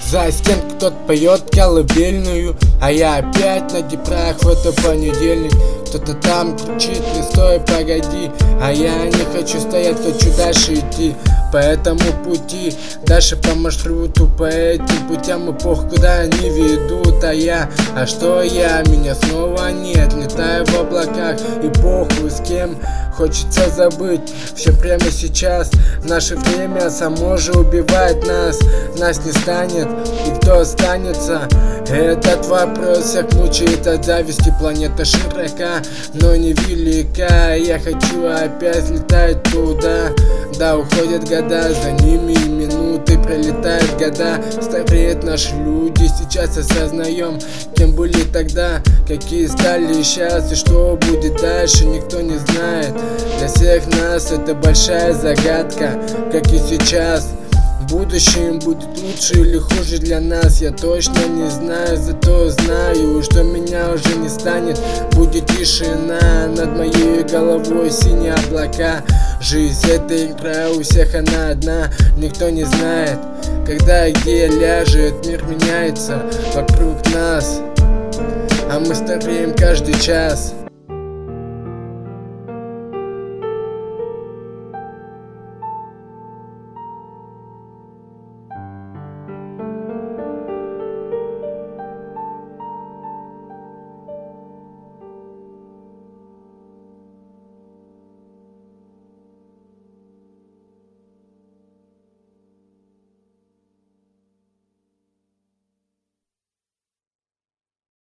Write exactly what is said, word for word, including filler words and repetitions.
За стенку кто-то поет колыбельную, а я опять на гитрах в это понедельник. Кто-то там кричит: не стой, погоди. А я не хочу стоять, хочу дальше идти по этому пути, дальше по маршруту, по этим путям, и пох куда они ведут. А я, а что я? Меня снова нет, летаю в облаках, и похуй с кем, хочется забыть все прямо сейчас. В наше время само же убивает нас, нас не станет, и кто останется? Этот вопрос всех мучает от зависти. Планета широка, но не велика. Я хочу опять летать туда. Да, уходят года, за ними минуты, пролетают года. Стареют наши люди, сейчас осознаем, кем были тогда, какие стали сейчас, и что будет дальше, никто не знает. Для всех нас это большая загадка, как и сейчас. В будущем будет лучше или хуже для нас, я точно не знаю, зато знаю, что меня уже не станет. Будет тишина над моей головой, синие облака. Жизнь — это игра, у всех она одна, никто не знает, когда и где ляжет. Мир меняется вокруг нас, а мы стареем каждый час.